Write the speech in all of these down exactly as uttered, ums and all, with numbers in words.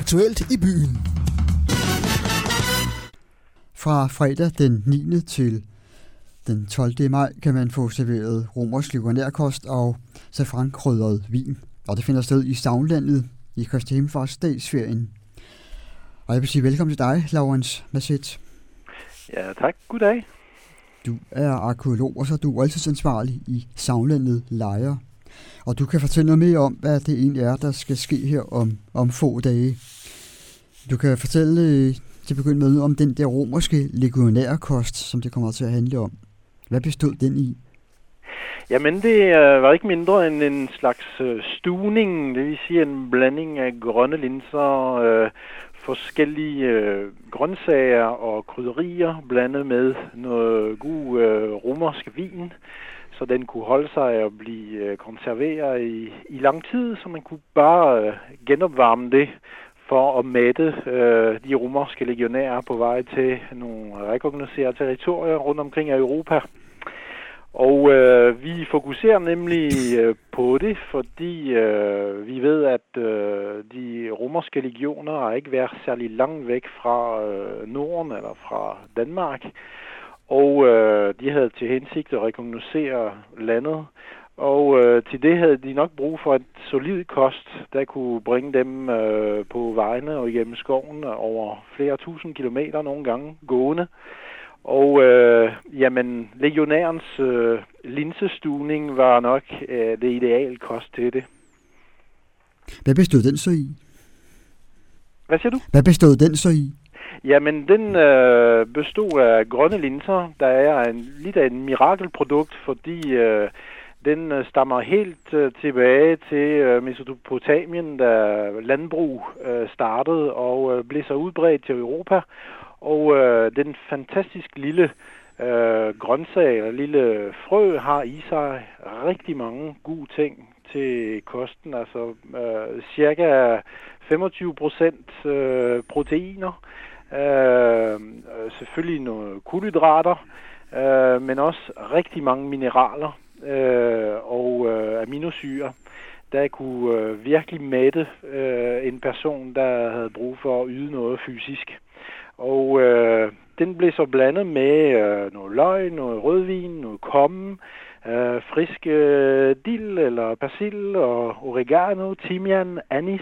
aktuelt i byen. Fra fredag den niende til den tolvte maj kan man få serveret romersk legionærkost og safrankrydret vin. Og det finder sted i Sagnlandet i Kristi Himmelfartsdagsferien. Og jeg vil sige velkommen til dig, Laurens Masset. Ja, tak. Goddag. Du er arkeolog, og så er du altidsansvarlig i Sagnlandet Lejre. Og du kan fortælle noget mere om, hvad det egentlig er, der skal ske her om, om få dage. Du kan fortælle til at begynde med om den der romerske legionærkost, som det kommer til at handle om. Hvad bestod den i? Jamen, det øh, var ikke mindre end en slags øh, stuvning, det vil sige en blanding af grønne linser, øh, forskellige øh, grøntsager og krydderier, blandet med noget god øh, romersk vin, så den kunne holde sig og blive øh, konserveret i, i lang tid, så man kunne bare øh, genopvarme det for at mætte øh, de romerske legionærer på vej til nogle rekognoscerede territorier rundt omkring i Europa. Og øh, vi fokuserer nemlig øh, på det, fordi øh, vi ved, at øh, de romerske legioner har ikke været særlig langt væk fra øh, Norden eller fra Danmark. Og øh, de havde til hensigt at rekognoscere landet. Og øh, til det havde de nok brug for et solid kost, der kunne bringe dem øh, på vejene og igennem skoven over flere tusind kilometer nogle gange gående. Og øh, jamen, legionærens øh, linsestuvning var nok øh, det ideale kost til det. Hvad bestod den så i? Hvad siger du? Hvad bestod den så i? Jamen, den øh, bestod af grønne linser, der er en, lidt af en mirakelprodukt, fordi øh, den øh, stammer helt øh, tilbage til øh, Mesopotamien, da landbrug øh, startede og øh, blev så udbredt til Europa. Og øh, den fantastisk lille øh, grøntsag eller lille frø har i sig rigtig mange gode ting til kosten. Altså øh, cirka femogtyve procent øh, proteiner, øh, selvfølgelig nogle kulhydrater, øh, men også rigtig mange mineraler øh, og øh, aminosyrer, der kunne øh, virkelig mætte øh, en person, der havde brug for at yde noget fysisk. Og øh, den blev så blandet med øh, noget løg, noget rødvin, noget kommen, øh, frisk øh, dill eller persille og oregano, timian, anis,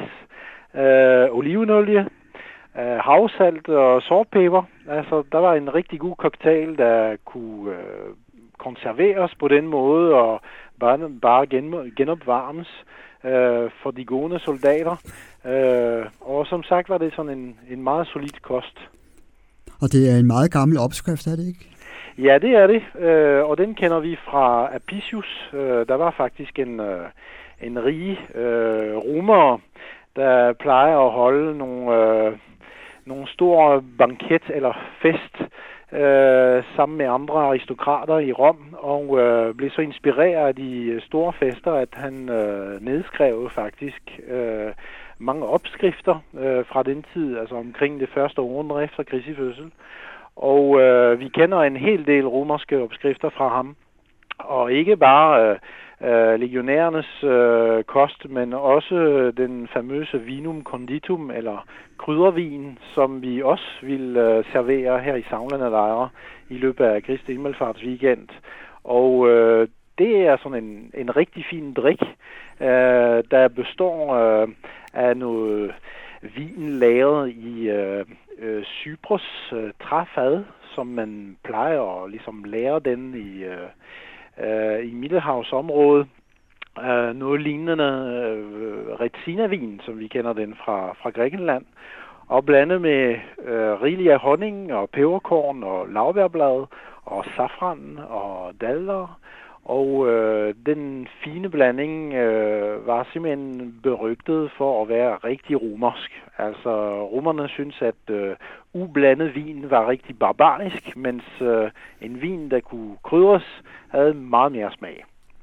øh, olivenolie, øh, havsalt og sortpeber. Altså, der var en rigtig god cocktail, der kunne øh, konserveres på den måde og bare, bare gen, genopvarmes øh, for de gående soldater. Øh, og som sagt var det sådan en, en meget solid kost. Og det er en meget gammel opskrift, er det ikke? Ja, det er det, øh, og den kender vi fra Apicius. Øh, der var faktisk en, øh, en rige øh, romer, der plejer at holde nogle, øh, nogle store banket eller fest øh, sammen med andre aristokrater i Rom, og øh, blev så inspireret af de store fester, at han øh, nedskrev faktisk øh, mange opskrifter øh, fra den tid, altså omkring det første århundrede efter Kristi fødsel. Og øh, vi kender en hel del romerske opskrifter fra ham. Og ikke bare øh, legionærernes øh, kost, men også den famøse vinum conditum, eller kryddervin, som vi også vil øh, servere her i Sagnlandet Lejre i løbet af Kristi Himmelfarts weekend. Og øh, det er sådan en, en rigtig fin drik, øh, der består øh, af noget vin lavet i øh, øh, Cyprus øh, træfad, som man plejer at ligesom lære den i, øh, øh, i Middelhavsområdet. Øh, noget lignende øh, Retsina-vin, som vi kender den fra, fra Grækenland, og blandet med øh, rigeligt af honning og peberkorn og laurbærblad og safran og dadler. Og øh, den fine blanding øh, var simpelthen berygtet for at være rigtig romersk. Altså romerne synes, at øh, ublandet vin var rigtig barbarisk, mens øh, en vin, der kunne krydres, havde meget mere smag.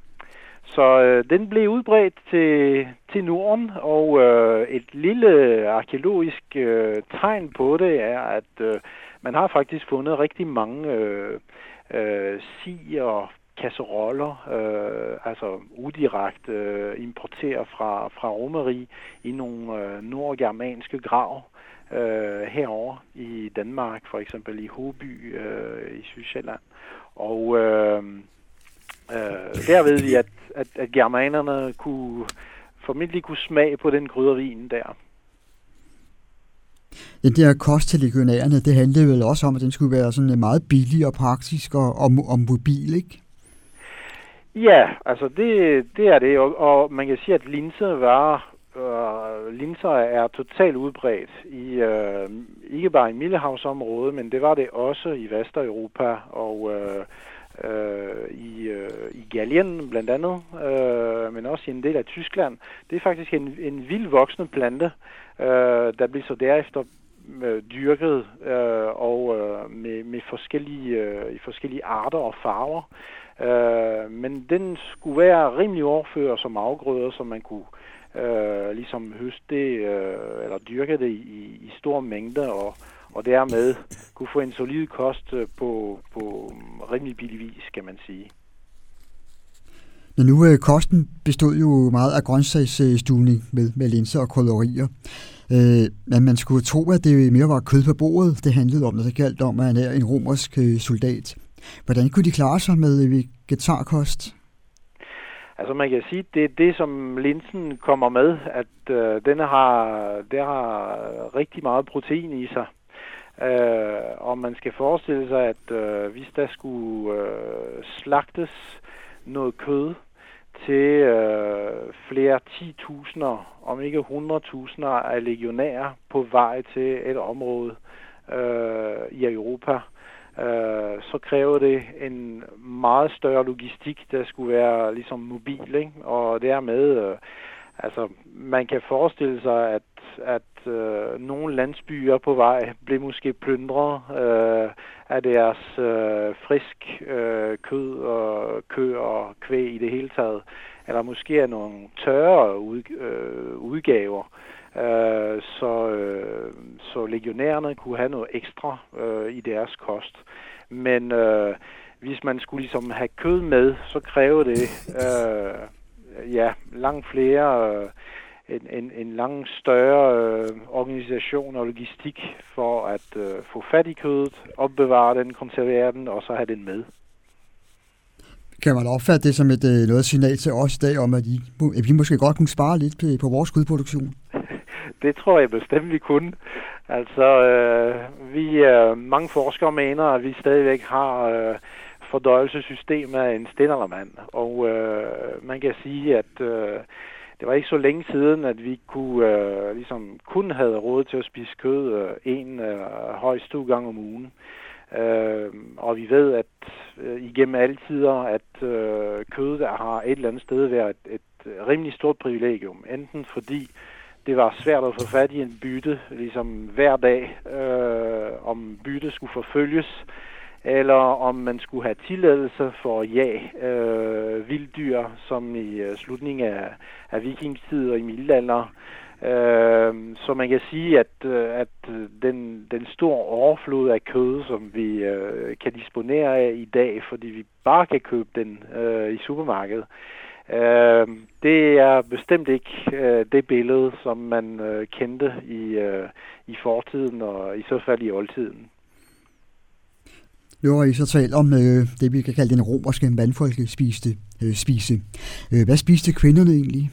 Så øh, den blev udbredt til, til Norden, og øh, et lille arkeologisk øh, tegn på det er, at øh, man har faktisk fundet rigtig mange øh, øh, si og kasseroller, øh, altså udirekte øh, importerer fra, fra Romerige i nogle øh, nordgermanske grav øh, herover i Danmark, for eksempel i Hoby øh, i Sydsjælland. Og øh, øh, der ved vi, at, at, at germanerne kunne formentlig kunne smage på den kryddervin der. Den der kost til legionærerne, det handlede vel også om, at den skulle være sådan meget billig og praktisk og, og, og mobil, ikke? Ja, altså det, det er det, og, og man kan sige, at linser var, øh, linser er totalt udbredt i, øh, ikke bare i Middelhavsområdet, men det var det også i Vesteuropa og øh, øh, i, øh, i Gallien blandt andet, øh, men også i en del af Tyskland. Det er faktisk en, en vild voksende plante, øh, der bliver så derefter øh, dyrket øh, og øh, med, med forskellige, øh, i forskellige arter og farver. Uh, men den skulle være rimelig overført som afgrøder, så man kunne uh, ligesom høste det, uh, eller dyrke det i, i store mængder, og, og dermed kunne få en solid kost på, på rimelig billig vis, kan man sige. Men nu uh, kosten bestod jo meget af grøntsagsstuvning med, med linser og krydderier. Uh, men man skulle tro, at det mere var kød på bordet, det handlede om, når det galt om, at han er en romersk uh, soldat. Hvordan kunne de klare sig med vegetarkost? Altså man kan sige, det er det, som linsen kommer med, at øh, den har, der har rigtig meget protein i sig. Øh, og man skal forestille sig, at øh, hvis der skulle øh, slagtes noget kød til øh, flere ti tusinder, om ikke hundredtusinder af legionærer på vej til et område øh, i Europa, Uh, så kræver det en meget større logistik, der skulle være ligesom mobil, ikke? Og dermed, uh, altså man kan forestille sig, at, at uh, nogle landsbyer på vej blev måske plyndret uh, af deres uh, frisk uh, kød og køer og kvæg i det hele taget, eller måske af nogle tørre ud, uh, udgaver. Uh, så, uh, så legionærerne kunne have noget ekstra uh, i deres kost. Men uh, hvis man skulle ligesom have kød med, så kræver det uh, ja, langt flere, uh, en, en, en langt større uh, organisation og logistik for at uh, få fat i kødet, opbevare den, konservere den og så have den med. Kan man opfatte det som et uh, noget signal til os i dag om, at, I, at vi måske godt kunne spare lidt på, på vores kødproduktion? Det tror jeg bestemt, vi kunne. Altså, øh, vi, øh, mange forskere mener, at vi stadigvæk har øh, fordøjelsessystemet af en stenaldermand. Og øh, man kan sige, at øh, det var ikke så længe siden, at vi kunne, øh, ligesom kun havde råd til at spise kød øh, en øh, højst to gange om ugen. Øh, og vi ved, at øh, igennem alle tider, at øh, kød der har et eller andet sted været et, et rimelig stort privilegium. Enten fordi det var svært at få fat i en bytte, ligesom hver dag, øh, om bytte skulle forfølges, eller om man skulle have tilladelse for at jage øh, vilddyr, som i øh, slutningen af, af vikingstid og i middelalder. Øh, så man kan sige, at, at den, den store overflod af kød, som vi øh, kan disponere af i dag, fordi vi bare kan købe den øh, i supermarkedet, Uh, det er bestemt ikke uh, det billede, som man uh, kendte i, uh, i fortiden og i så fald i oldtiden. Nu har I så talt om øh, det, vi kan kalde den romerske mandfolkespise. Øh, spise. Øh, hvad spiste kvinderne egentlig?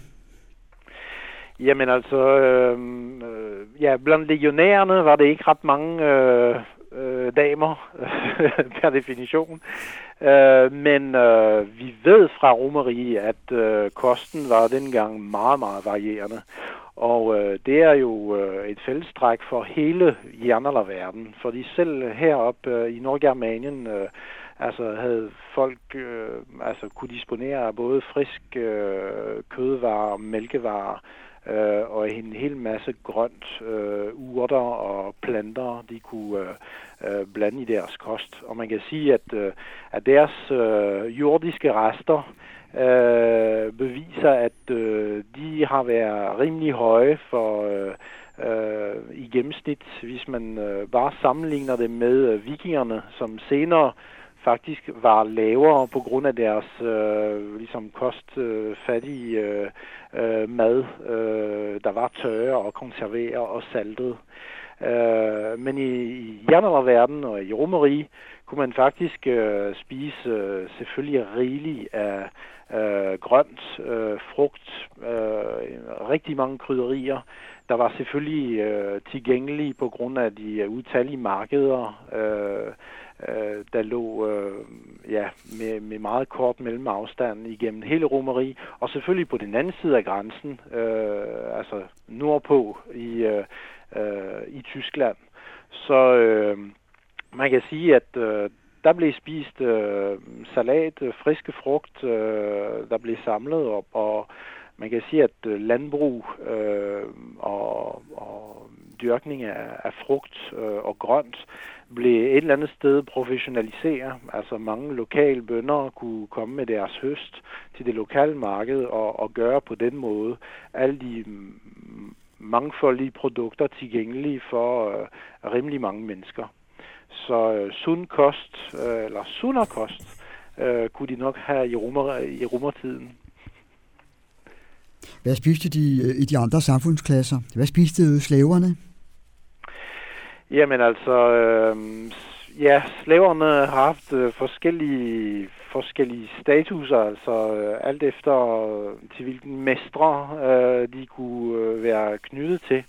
Jamen altså, øh, øh, ja, blandt legionærerne var det ikke ret mange øh, øh, damer per definition. Uh, men uh, vi ved fra Romerige, at uh, kosten var dengang meget, meget varierende. Og uh, det er jo uh, et fællestræk for hele jernalderverden. Fordi selv heroppe uh, i Nordgermanien uh, altså havde folk uh, altså kunne disponere af både frisk uh, kødvarer, mælkevarer uh, og en hel masse grønt, uh, urter og planter, de kunne uh, Uh, blande i deres kost. Og man kan sige, at, uh, at deres uh, jordiske rester uh, beviser, at uh, de har været rimelig høje for uh, uh, i gennemsnit, hvis man uh, bare sammenligner det med uh, vikingerne, som senere faktisk var lavere på grund af deres øh, ligesom kostfattige øh, øh, mad, øh, der var tørre og konserveret og saltet. Øh, men i, i jernalderverdenen og i Romerriget kunne man faktisk øh, spise øh, selvfølgelig rigeligt af øh, grønt, øh, frugt, øh, rigtig mange krydderier. Der var selvfølgelig øh, tilgængelige på grund af de utallige markeder, øh, øh, der lå øh, ja, med, med meget kort mellemafstand igennem hele Romerriget, og selvfølgelig på den anden side af grænsen, øh, altså nordpå i, øh, øh, i Tyskland. Så øh, man kan sige, at øh, der blev spist øh, salat, friske frugt, øh, der blev samlet op, og man kan sige, at landbrug øh, og, og dyrkning af, af frugt øh, og grønt blev et eller andet sted professionaliseret. Altså mange lokale bønder kunne komme med deres høst til det lokale marked og, og gøre på den måde alle de mangfoldige produkter tilgængelige for øh, rimelig mange mennesker. Så øh, sund kost, øh, eller sundere kost, øh, kunne de nok have i, romer, i romertiden. Hvad spiste de i de andre samfundsklasser? Hvad spiste slaverne? Jamen altså, øh, ja, slaverne har haft øh, forskellige, forskellige statuser, altså øh, alt efter øh, til hvilken mestre øh, de kunne øh, være knyttet til.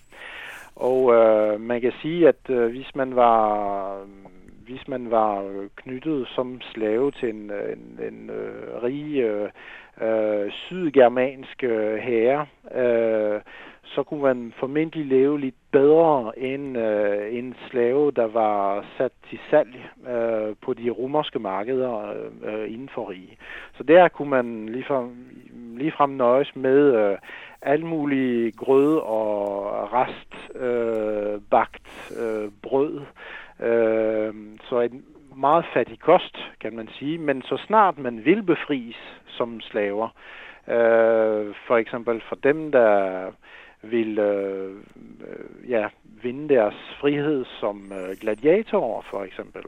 Og øh, man kan sige, at øh, hvis man var hvis man var knyttet som slave til en, en, en øh, rig øh, øh, sydgermansk øh, herre, øh, så kunne man formentlig leve lidt bedre end øh, en slave, der var sat til salg øh, på de romerske markeder øh, inden for rige. Så der kunne man ligefrem, ligefrem nøjes med øh, alt muligt grød og rest, øh, bagt øh, brød. Øh, så en meget fattig kost, kan man sige, men så snart man vil befries som slaver, øh, for eksempel for dem, der vil øh, ja, vinde deres frihed som øh, gladiatorer, for eksempel,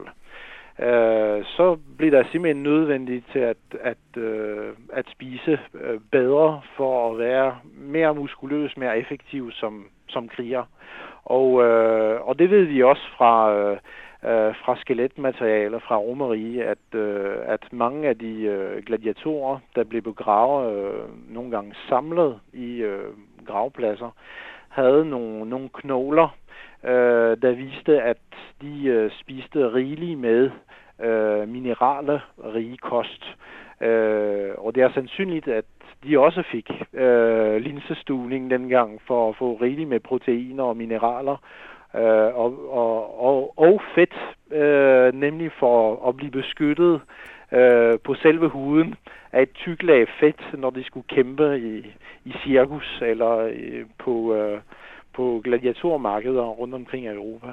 øh, så bliver der simpelthen nødvendigt til at, at, øh, at spise øh, bedre for at være mere muskuløs, mere effektiv som, som kriger. Og, øh, og det ved vi også fra, øh, fra skeletmaterialer fra Romerriget, at, øh, at mange af de øh, gladiatorer, der blev begravet, øh, nogle gange samlet i øh, gravpladser, havde nogle, nogle knogler, øh, der viste, at de øh, spiste rigeligt med øh, minerale rige kost. Øh, og det er sandsynligt, at de også fik øh, linsestuning dengang for at få rigeligt med proteiner og mineraler øh, og, og, og, og fedt, øh, nemlig for at blive beskyttet øh, på selve huden af et tykt lag fedt, når de skulle kæmpe i, i cirkus eller øh, på, øh, på gladiatormarkeder rundt omkring i Europa.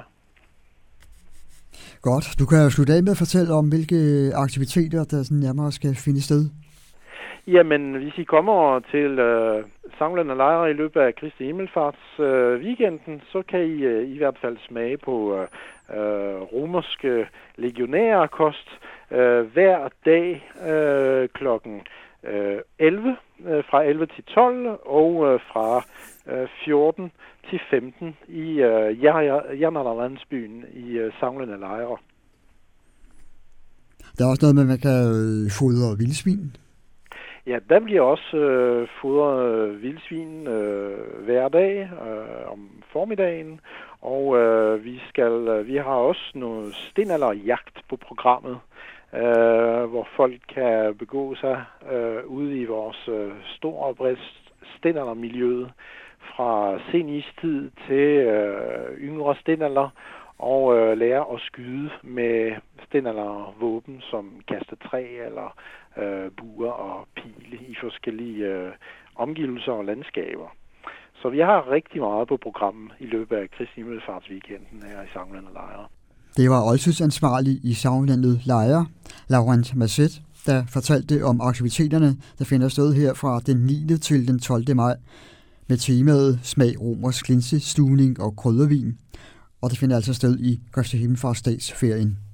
Godt. Du kan jo slutte af med at fortælle om, hvilke aktiviteter, der sådan nærmere skal finde sted. Jamen, hvis I kommer til øh, samlende lejre i løbet af Kristi Himmelfarts øh, weekenden, så kan I øh, i hvert fald smage på øh, øh, romerske legionærkost øh, hver dag øh, klokken øh, elleve, øh, fra elleve til tolv og øh, fra øh, fjorten til femten i øh, Jernalderlandsbyen i øh, samlende lejre. Der er også noget med, at man kan øh, fodre vildsvin. Ja, der bliver også øh, fodret vildsvin øh, hver dag øh, om formiddagen, og øh, vi skal øh, vi har også noget stenalderjagt på programmet, øh, hvor folk kan begå sig øh, ude i vores øh, store bredt stenaldermiljøet fra sen istid til øh, yngre stenalder, og øh, lære at skyde med stenaldervåben som kastetræ eller øh, buer og pile i forskellige øh, omgivelser og landskaber. Så vi har rigtig meget på programmet i løbet af Kristi Himmelfartsweekenden her i Sagnlandet Lejre. Det var oldtidsansvarlig i Sagnlandet Lejre, Laurent Masset, der fortalte om aktiviteterne, der finder sted her fra den niende til den tolvte maj med temaet smag romersk linsestuning og kryddervin. Og det finder altså sted i Kristi Himmelfartsdagsferien.